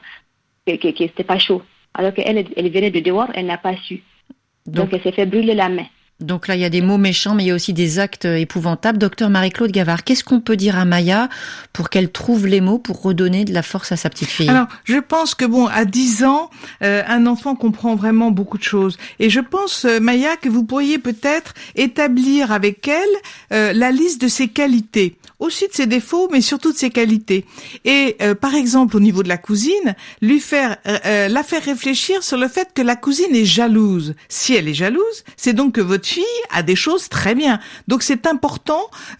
c'était pas chaud. Alors qu'elle venait de dehors, elle n'a pas su. Donc elle s'est fait brûler la main. Donc là, il y a des mots méchants, mais il y a aussi des actes épouvantables. Docteur Marie-Claude Gavard, qu'est-ce qu'on peut dire à Maya pour qu'elle trouve les mots pour redonner de la force à sa petite fille? Alors, je pense que à 10 ans, un enfant comprend vraiment beaucoup de choses. Et je pense, Maya, que vous pourriez peut-être établir avec elle la liste de ses qualités. Aussi de ses défauts, mais surtout de ses qualités. Et par exemple, au niveau de la cousine, la faire réfléchir sur le fait que la cousine est jalouse. Si elle est jalouse, c'est donc que votre fille a des choses très bien. Donc c'est important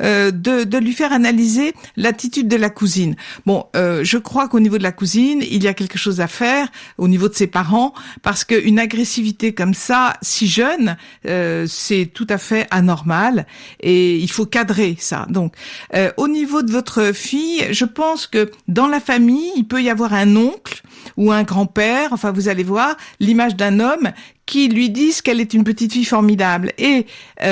de lui faire analyser l'attitude de la cousine. Bon, je crois qu'au niveau de la cousine, il y a quelque chose à faire au niveau de ses parents, parce qu'une agressivité comme ça, si jeune, c'est tout à fait anormal et il faut cadrer ça. Donc au niveau de votre fille, je pense que dans la famille, il peut y avoir un oncle ou un grand-père, enfin vous allez voir, l'image d'un homme qui lui disent qu'elle est une petite fille formidable. Et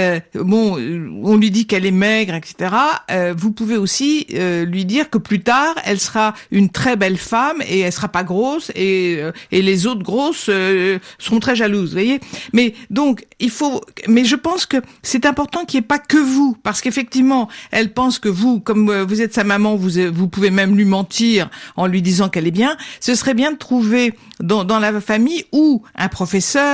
on lui dit qu'elle est maigre, etc. Vous pouvez aussi lui dire que plus tard, elle sera une très belle femme et elle sera pas grosse et les autres grosses seront très jalouses, vous voyez. Mais donc mais je pense que c'est important qu'il n'y ait pas que vous, parce qu'effectivement, elle pense que vous, comme vous êtes sa maman, vous pouvez même lui mentir en lui disant qu'elle est bien. Ce serait bien de trouver dans la famille ou un professeur,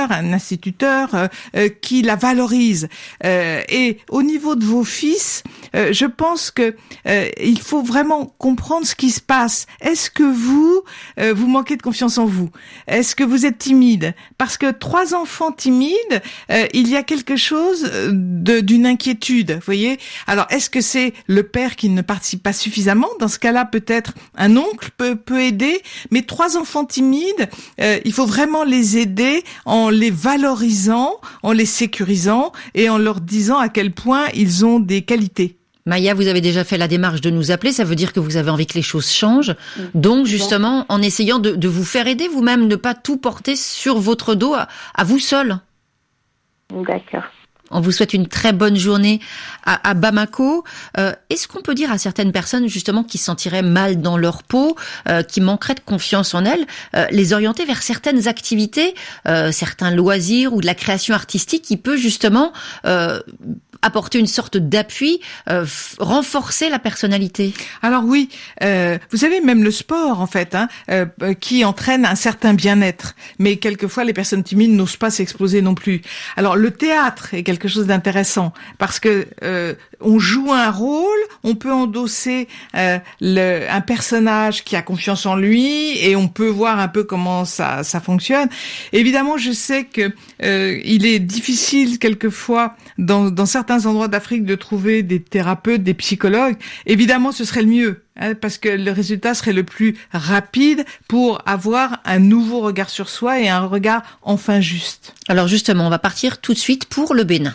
tuteur, un instituteur qui la valorise. Et au niveau de vos fils, je pense que il faut vraiment comprendre ce qui se passe. Est-ce que vous manquez de confiance en vous? Est-ce que vous êtes timide? Parce que 3 enfants timides, il y a quelque chose d'une inquiétude, vous voyez. Alors, est-ce que c'est le père qui ne participe pas suffisamment? Dans ce cas-là, peut-être un oncle peut aider. Mais 3 enfants timides, il faut vraiment les aider en les valorisant, en les sécurisant et en leur disant à quel point ils ont des qualités. Maya, vous avez déjà fait la démarche de nous appeler, ça veut dire que vous avez envie que les choses changent. Donc, justement, en essayant de vous faire aider vous-même, ne pas tout porter sur votre dos à vous seul. D'accord. On vous souhaite une très bonne journée à Bamako. Est-ce qu'on peut dire à certaines personnes, justement, qui se sentiraient mal dans leur peau, qui manqueraient de confiance en elles, les orienter vers certaines activités, certains loisirs ou de la création artistique qui peut, justement, apporter une sorte d'appui, renforcer la personnalité? Alors oui, vous savez, même le sport, en fait, qui entraîne un certain bien-être. Mais quelquefois, les personnes timides n'osent pas s'exposer non plus. Alors le théâtre est quelque chose d'intéressant parce que on joue un rôle, on peut endosser un personnage qui a confiance en lui et on peut voir un peu comment ça fonctionne. Évidemment, je sais que il est difficile quelquefois dans certains endroits d'Afrique de trouver des thérapeutes, des psychologues. Évidemment, ce serait le mieux, parce que le résultat serait le plus rapide pour avoir un nouveau regard sur soi et un regard enfin juste. Alors justement, on va partir tout de suite pour le Bénin.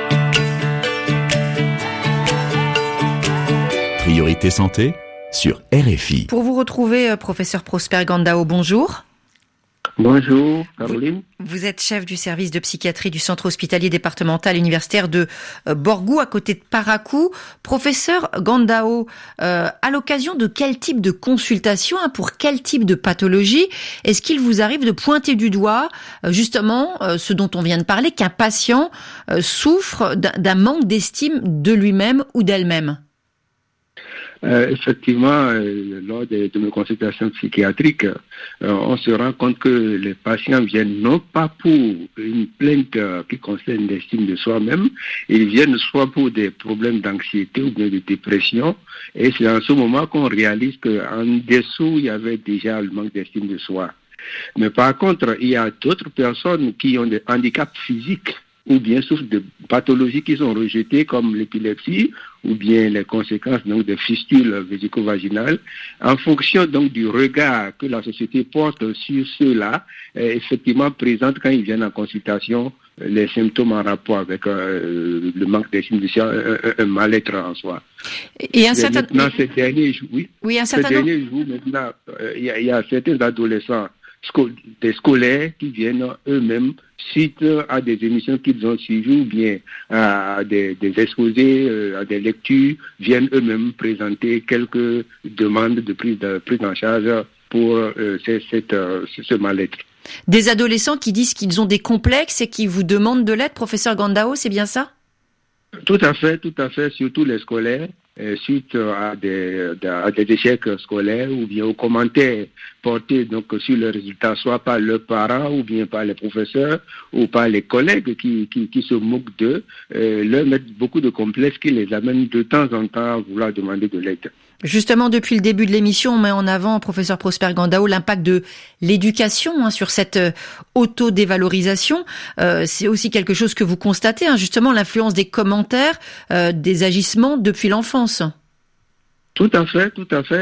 Priorité santé sur RFI. Pour vous retrouver, professeur Prosper Gandao, bonjour. Bonjour, Caroline. Vous êtes chef du service de psychiatrie du centre hospitalier départemental universitaire de Borgou, à côté de Parakou. Professeur Gandao, à l'occasion de quel type de consultation, pour quel type de pathologie, est-ce qu'il vous arrive de pointer du doigt, justement, ce dont on vient de parler, qu'un patient souffre d'un manque d'estime de lui-même ou d'elle-même? Effectivement, lors de mes consultations psychiatriques, on se rend compte que les patients viennent non pas pour une plainte qui concerne l'estime de soi-même, ils viennent soit pour des problèmes d'anxiété ou bien de dépression, et c'est en ce moment qu'on réalise qu'en dessous, il y avait déjà le manque d'estime de soi. Mais par contre, il y a d'autres personnes qui ont des handicaps physiques ou bien souffrent de pathologies qui sont rejetées comme l'épilepsie ou bien les conséquences donc des fistules vésico-vaginales. En fonction donc du regard que la société porte sur ceux-là, effectivement présente quand ils viennent en consultation les symptômes en rapport avec le manque d'estime de soi, un mal-être en soi. Et un certain... Maintenant, ces derniers jours, maintenant, il y a certains adolescents des scolaires qui viennent eux-mêmes suite à des émissions qu'ils ont suivies ou bien à des exposés, à des lectures, viennent eux-mêmes présenter quelques demandes de prise en charge pour ce mal-être. Des adolescents qui disent qu'ils ont des complexes et qui vous demandent de l'aide, professeur Gandao, c'est bien ça? Tout à fait, surtout les scolaires. Suite à des échecs scolaires ou bien aux commentaires portés donc sur les résultats, soit par leurs parents ou bien par les professeurs ou par les collègues qui se moquent d'eux, leur mettent beaucoup de complexes qui les amènent de temps en temps à vouloir demander de l'aide. Justement, depuis le début de l'émission, on met en avant, professeur Prosper Gandao, l'impact de l'éducation sur cette auto-dévalorisation. C'est aussi quelque chose que vous constatez, justement, l'influence des commentaires, des agissements depuis l'enfance. Tout à fait.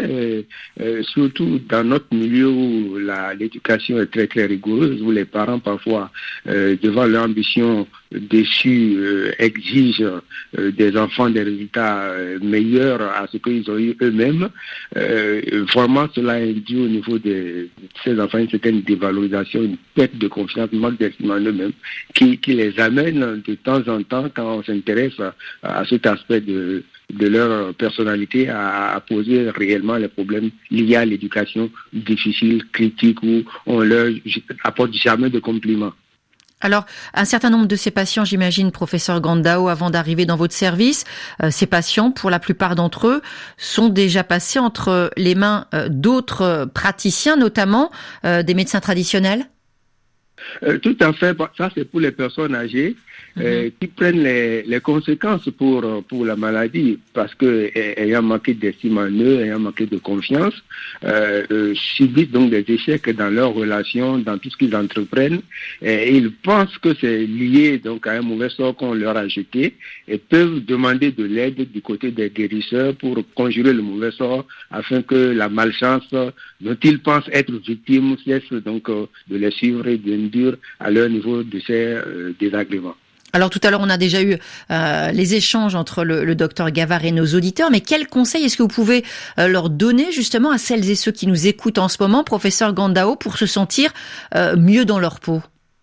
Surtout dans notre milieu où l'éducation est très très rigoureuse, où les parents parfois, devant leur ambition déçue, exigent des enfants des résultats meilleurs à ce qu'ils ont eu eux-mêmes. Vraiment, cela induit au niveau de ces enfants une certaine dévalorisation, une perte de confiance, un manque d'estime en eux-mêmes, qui les amène de temps en temps, quand on s'intéresse à cet aspect de leur personnalité, à poser réellement les problèmes liés à l'éducation difficile, critique, où on leur apporte jamais de compliments. Alors, un certain nombre de ces patients, j'imagine, professeur Gandao, avant d'arriver dans votre service, ces patients, pour la plupart d'entre eux, sont déjà passés entre les mains d'autres praticiens, notamment des médecins traditionnels? Tout à fait. Ça, c'est pour les personnes âgées qui prennent les conséquences pour la maladie, parce que ayant manqué d'estime en eux, ayant manqué de confiance, subissent donc des échecs dans leurs relations, dans tout ce qu'ils entreprennent. Et ils pensent que c'est lié donc à un mauvais sort qu'on leur a jeté et peuvent demander de l'aide du côté des guérisseurs pour conjurer le mauvais sort afin que la malchance dont ils pensent être victimes cesse donc de les suivre et d'induire à leur niveau de ces désagréments. Alors tout à l'heure, on a déjà eu les échanges entre le docteur Gavard et nos auditeurs, mais quels conseils est-ce que vous pouvez leur donner justement à celles et ceux qui nous écoutent en ce moment, professeur Gandao, pour se sentir mieux dans leur peau?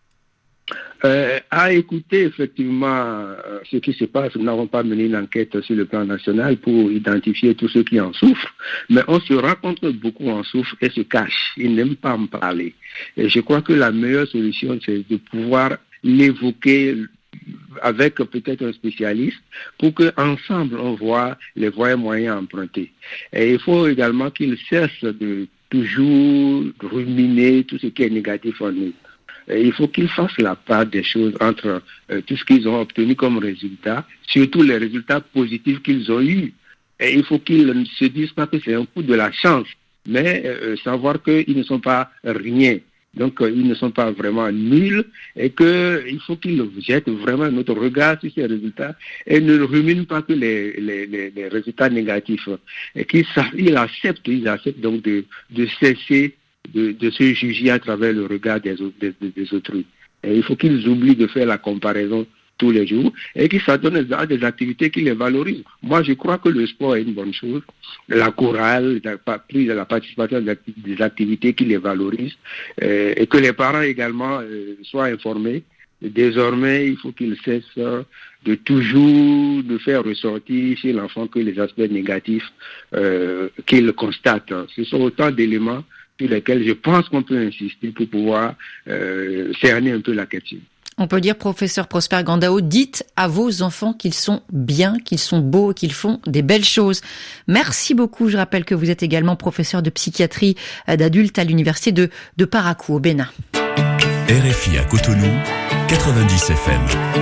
À écouter effectivement ce qui se passe. Nous n'avons pas mené une enquête sur le plan national pour identifier tous ceux qui en souffrent, mais on se rencontre beaucoup en souffrent et se cachent. Ils n'aiment pas en parler. Et je crois que la meilleure solution, c'est de pouvoir l'évoquer avec peut-être un spécialiste pour qu'ensemble on voit les voies et moyens empruntés. Et il faut également qu'ils cessent de toujours ruminer tout ce qui est négatif en eux. Et il faut qu'ils fassent la part des choses entre tout ce qu'ils ont obtenu comme résultat, surtout les résultats positifs qu'ils ont eus. Et il faut qu'ils ne se disent pas que c'est un coup de la chance, mais savoir qu'ils ne sont pas rien. Donc, ils ne sont pas vraiment nuls et qu'il faut qu'ils jettent vraiment notre regard sur ces résultats et ne ruminent pas que les résultats négatifs. Et qu'ils acceptent donc de cesser de se juger à travers le regard des autrui. Et il faut qu'ils oublient de faire la comparaison tous les jours et qu'ils s'adonnent à des activités qui les valorisent. Moi, je crois que le sport est une bonne chose. La chorale, la participation à des activités qui les valorisent et que les parents également soient informés. Désormais, il faut qu'ils cessent de toujours de faire ressortir chez l'enfant que les aspects négatifs qu'il constate. Ce sont autant d'éléments sur lesquels je pense qu'on peut insister pour pouvoir cerner un peu la question. On peut dire, professeur Prosper Gandao, dites à vos enfants qu'ils sont bien, qu'ils sont beaux, qu'ils font des belles choses. Merci beaucoup. Je rappelle que vous êtes également professeur de psychiatrie d'adultes à l'université de Parakou, au Bénin. RFI à Cotonou, 90 FM.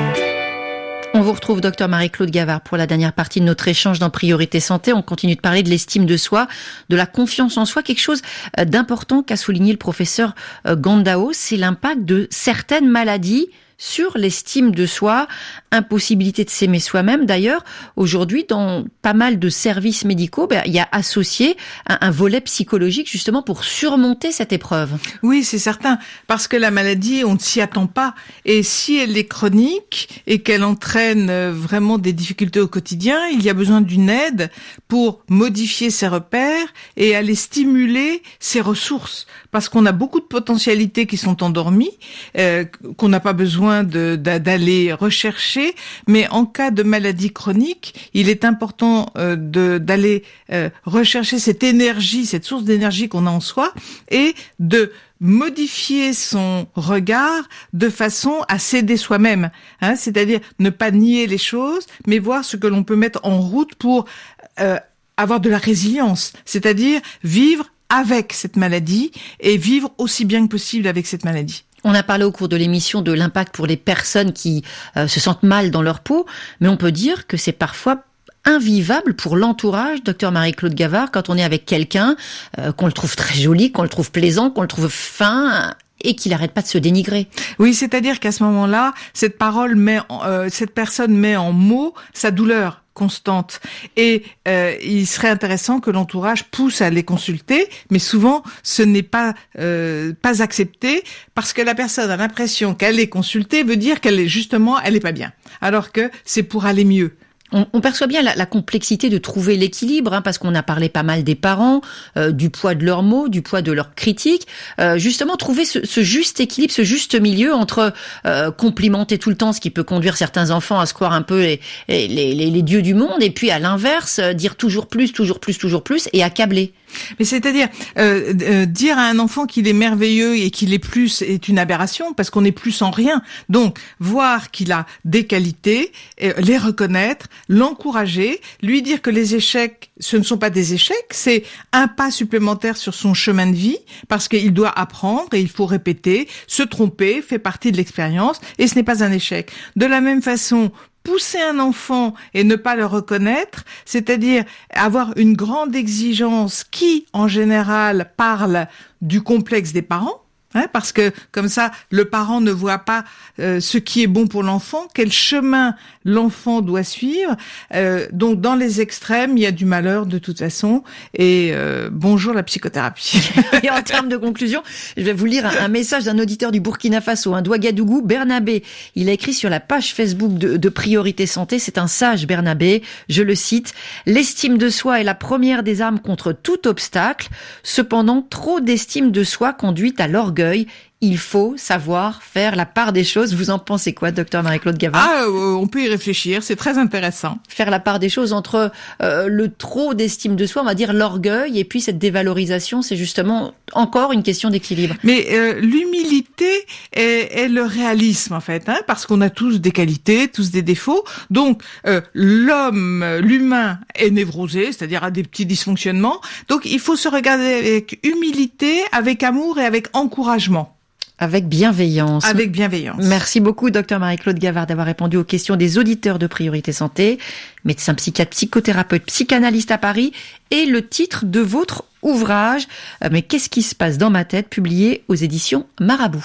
On vous retrouve, docteur Marie-Claude Gavard, pour la dernière partie de notre échange dans Priorité Santé. On continue de parler de l'estime de soi, de la confiance en soi. Quelque chose d'important qu'a souligné le professeur Gandao, c'est l'impact de certaines maladies sur l'estime de soi, impossibilité de s'aimer soi-même. D'ailleurs, aujourd'hui, dans pas mal de services médicaux, il y a associé un volet psychologique justement pour surmonter cette épreuve. Oui, c'est certain, parce que la maladie, on ne s'y attend pas. Et si elle est chronique et qu'elle entraîne vraiment des difficultés au quotidien, il y a besoin d'une aide pour modifier ses repères et aller stimuler ses ressources. Parce qu'on a beaucoup de potentialités qui sont endormies, qu'on n'a pas besoin d'aller rechercher, mais en cas de maladie chronique, il est important d'aller rechercher cette énergie, cette source d'énergie qu'on a en soi, et de modifier son regard de façon à s'aider soi-même, c'est-à-dire ne pas nier les choses, mais voir ce que l'on peut mettre en route pour avoir de la résilience, c'est-à-dire vivre avec cette maladie et vivre aussi bien que possible avec cette maladie. On a parlé au cours de l'émission de l'impact pour les personnes qui se sentent mal dans leur peau, mais on peut dire que c'est parfois invivable pour l'entourage, docteur Marie-Claude Gavard, quand on est avec quelqu'un, qu'on le trouve très joli, qu'on le trouve plaisant, qu'on le trouve fin, et qu'il n'arrête pas de se dénigrer. Oui, c'est-à-dire qu'à ce moment-là, cette personne met en mots sa douleur constante. Et il serait intéressant que l'entourage pousse à les consulter, mais souvent ce n'est pas accepté parce que la personne a l'impression qu'elle est consultée veut dire qu'elle est pas bien, alors que c'est pour aller mieux. On perçoit bien la complexité de trouver l'équilibre, parce qu'on a parlé pas mal des parents, du poids de leurs mots, du poids de leurs critiques. Justement, trouver ce juste équilibre, ce juste milieu entre complimenter tout le temps, ce qui peut conduire certains enfants à se croire un peu les dieux du monde, et puis à l'inverse, dire toujours plus, et accabler. Mais c'est-à-dire, dire à un enfant qu'il est merveilleux et qu'il est plus est une aberration, parce qu'on est plus en rien. Donc, voir qu'il a des qualités, les reconnaître, l'encourager, lui dire que les échecs, ce ne sont pas des échecs, c'est un pas supplémentaire sur son chemin de vie, parce qu'il doit apprendre et il faut répéter, se tromper, fait partie de l'expérience, et ce n'est pas un échec. De la même façon, pousser un enfant et ne pas le reconnaître, c'est-à-dire avoir une grande exigence qui, en général, parle du complexe des parents, parce que comme ça, le parent ne voit pas ce qui est bon pour l'enfant, quel chemin l'enfant doit suivre. Donc, dans les extrêmes, il y a du malheur de toute façon. Et bonjour la psychothérapie. Et en termes de conclusion, je vais vous lire un message d'un auditeur du Burkina Faso, d'Ouagadougou, Bernabé. Il a écrit sur la page Facebook de Priorité Santé, c'est un sage Bernabé, je le cite, « L'estime de soi est la première des armes contre tout obstacle. Cependant, trop d'estime de soi conduit à l'orgueil. Il faut savoir faire la part des choses. » Vous en pensez quoi, docteur Marie-Claude Gavard ? On peut y réfléchir, c'est très intéressant. Faire la part des choses entre le trop d'estime de soi, on va dire l'orgueil, et puis cette dévalorisation, c'est justement encore une question d'équilibre. Mais l'humilité est le réalisme, en fait, parce qu'on a tous des qualités, tous des défauts. Donc, l'humain est névrosé, c'est-à-dire a des petits dysfonctionnements. Donc, il faut se regarder avec humilité, avec amour et avec encouragement. Avec bienveillance. Avec bienveillance. Merci beaucoup, docteur Marie-Claude Gavard, d'avoir répondu aux questions des auditeurs de Priorité Santé. Médecin psychiatre, psychothérapeute, psychanalyste à Paris. Et le titre de votre ouvrage, Mais qu'est-ce qui se passe dans ma tête, publié aux éditions Marabout.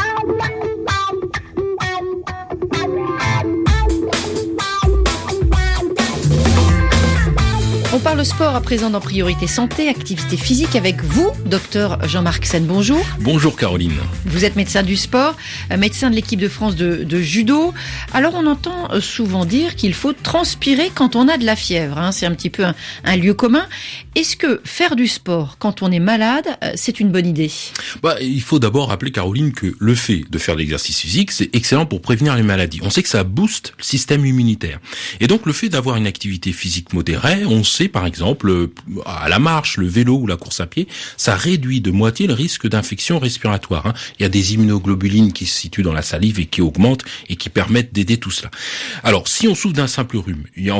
On parle sport à présent dans Priorité Santé, activité physique avec vous, docteur Jean-Marc Sen. Bonjour. Bonjour Caroline. Vous êtes médecin du sport, médecin de l'équipe de France de judo. Alors on entend souvent dire qu'il faut transpirer quand on a de la fièvre. C'est un petit peu un lieu commun. Est-ce que faire du sport quand on est malade, c'est une bonne idée ? Il faut d'abord rappeler, Caroline, que le fait de faire de l'exercice physique, c'est excellent pour prévenir les maladies. On sait que ça booste le système immunitaire. Et donc le fait d'avoir une activité physique modérée, on sait par exemple à la marche, le vélo ou la course à pied, ça réduit de moitié le risque d'infection respiratoire. Il y a des immunoglobulines qui se situent dans la salive et qui augmentent et qui permettent d'aider tout cela. Alors si on souffre d'un simple rhume,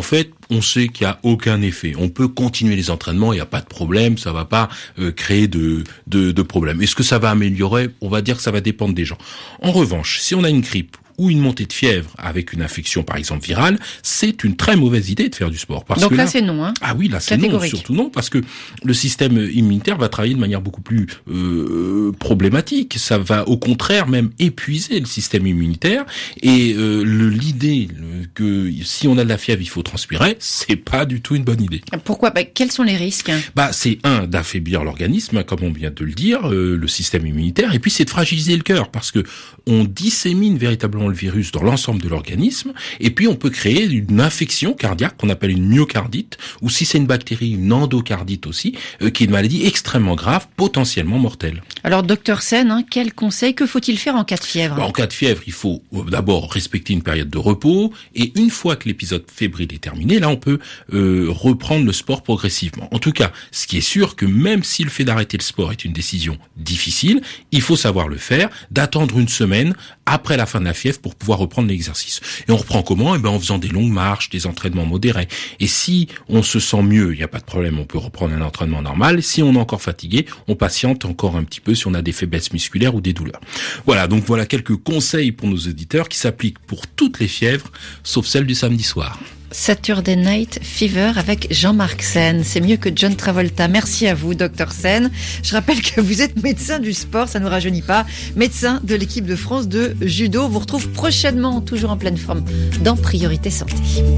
on sait qu'il n'y a aucun effet. On peut continuer les entraînements, il n'y a pas de problème, ça va pas créer de problème. Est-ce que ça va améliorer ? On va dire que ça va dépendre des gens. En revanche, si on a une grippe ou une montée de fièvre avec une infection par exemple virale, c'est une très mauvaise idée de faire du sport. Donc là c'est non. Ah oui, là c'est non, surtout non, parce que le système immunitaire va travailler de manière beaucoup plus problématique. Ça va au contraire même épuiser le système immunitaire. Et l'idée que si on a de la fièvre il faut transpirer, c'est pas du tout une bonne idée. Pourquoi ? Quels sont les risques ? C'est d'affaiblir l'organisme, comme on vient de le dire, le système immunitaire, et puis c'est de fragiliser le cœur, parce que on dissémine véritablement le virus dans l'ensemble de l'organisme, et puis on peut créer une infection cardiaque qu'on appelle une myocardite, ou si c'est une bactérie, une endocardite aussi, qui est une maladie extrêmement grave, potentiellement mortelle. Alors docteur Sen, quel conseil, que faut-il faire en cas de fièvre ? En cas de fièvre, il faut d'abord respecter une période de repos, et une fois que l'épisode fébrile est terminé, là on peut reprendre le sport progressivement. En tout cas, ce qui est sûr, que même si le fait d'arrêter le sport est une décision difficile, il faut savoir le faire, d'attendre une semaine après la fin de la fièvre pour pouvoir reprendre l'exercice. Et on reprend comment ? En faisant des longues marches, des entraînements modérés. Et si on se sent mieux, il n'y a pas de problème, on peut reprendre un entraînement normal. Si on est encore fatigué, on patiente encore un petit peu si on a des faiblesses musculaires ou des douleurs. Voilà, donc voilà quelques conseils pour nos auditeurs qui s'appliquent pour toutes les fièvres, sauf celle du samedi soir. Saturday Night Fever avec Jean-Marc Sen. C'est mieux que John Travolta. Merci à vous, docteur Sen. Je rappelle que vous êtes médecin du sport, ça ne nous rajeunit pas. Médecin de l'équipe de France de judo. On vous retrouve prochainement, toujours en pleine forme, dans Priorité Santé.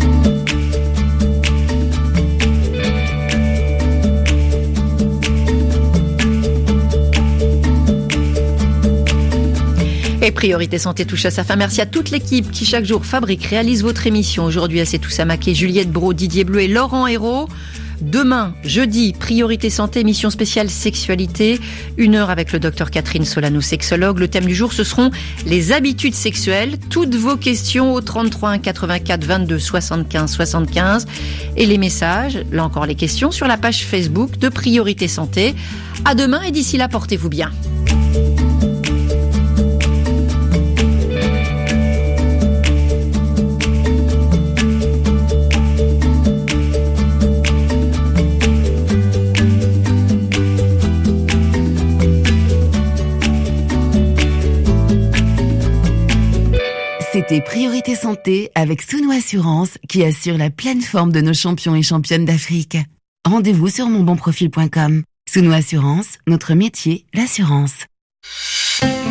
Et Priorité Santé touche à sa fin. Merci à toute l'équipe qui chaque jour fabrique, réalise votre émission. Aujourd'hui, à Setou Samaké, Juliette Brault, Didier Bleu et Laurent Hérault. Demain, jeudi, Priorité Santé, émission spéciale sexualité. 1 heure avec le docteur Catherine Solano, sexologue. Le thème du jour, ce seront les habitudes sexuelles. Toutes vos questions au 33 1 84 22 75 75. Et les messages, là encore les questions, sur la page Facebook de Priorité Santé. À demain et d'ici là, portez-vous bien. C'était Priorité Santé avec Sounou Assurance qui assure la pleine forme de nos champions et championnes d'Afrique. Rendez-vous sur monbonprofil.com. Sounou Assurance, notre métier, l'assurance.